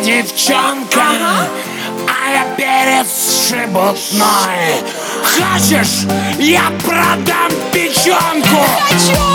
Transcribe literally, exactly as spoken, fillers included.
девчонка, а я перец шебутной. Хочешь, я продам печенку? Хочу!